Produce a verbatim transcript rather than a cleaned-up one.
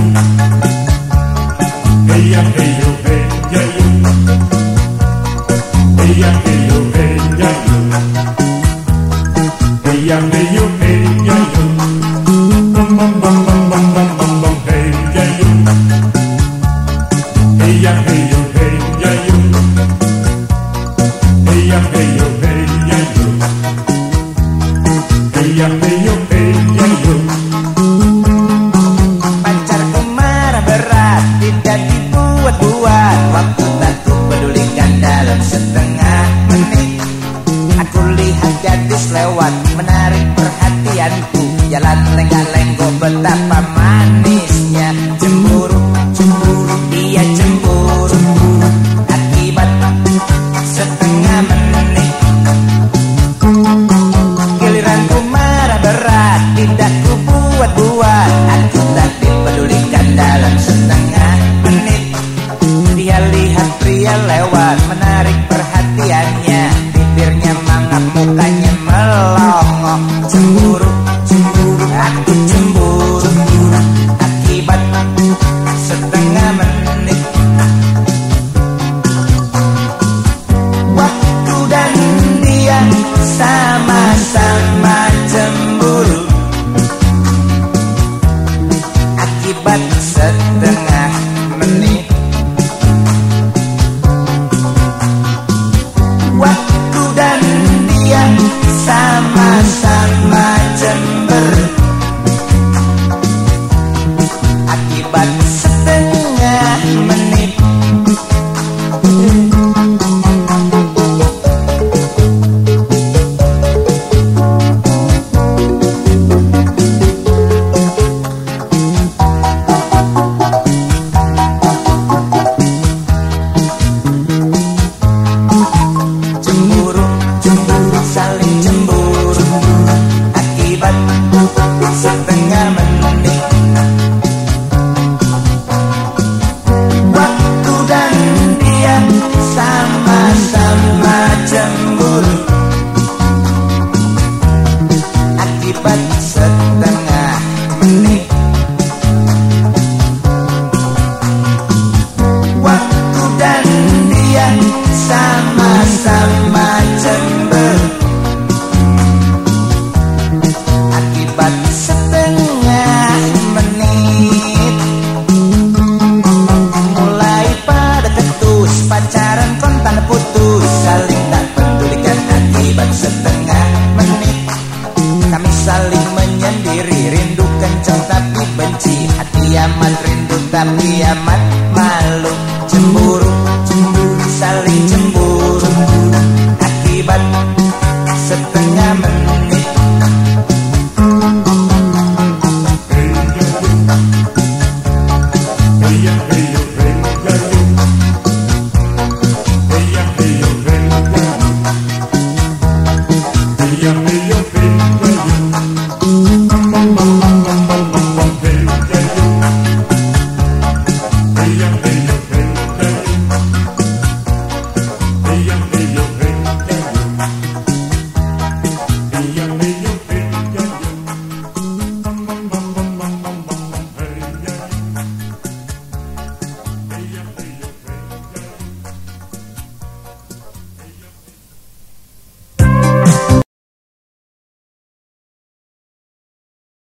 hey ya hey yo hey ya yo, hey ya hey yo hey ya yo, hey ya hey yo hey ya yo, bum bum bum bum bum bum bum bum hey ya yo, hey ya hey yo hey ya yo, hey ya hey yo hey ya yo, hey ya hey yo hey ya yo. Pacarku marah berat, tidak dibuat-buat. Waktu tak ku pedulikan dalam setengah menit. Aku lihat gadis lewat, menarik perhatianku. Jalan lenggak-lenggok betapa manisnya. Cemburu, cemburu, dia cemburu. Akibat setengah menit. Giliranku marah berat, tidak ku buat-buat. Aku tak dipedulikan dalam setengah menit. Dia lihat pria lewat, menarik perhatiannya. Bibirnya mangap, mukanya melongo. Cemburu, cemburu, aku cemburu. Akibat setengah menit. Waktu dan dia sama-sama cemburu. Akibat setengah menit. Waktu dan dia sama-sama cemburu. Akibat setengah menit. Cemburu, cemburu, saling cemburu. Akibat setengah menit. Waktu dan dia sama-sama cemburu. Akibat setengah menit. Waktu dan dia sama-sama cemburu. Akibat setengah menit. Mulai pada ketus, pacaran kontan putus. Saling tak pedulikan akibat setengah menit. Kami saling menyendiri, rindu kencang tapi benci. Hati amat rindu tapi amat malu. Cemburu, cemburu, saling cemburu.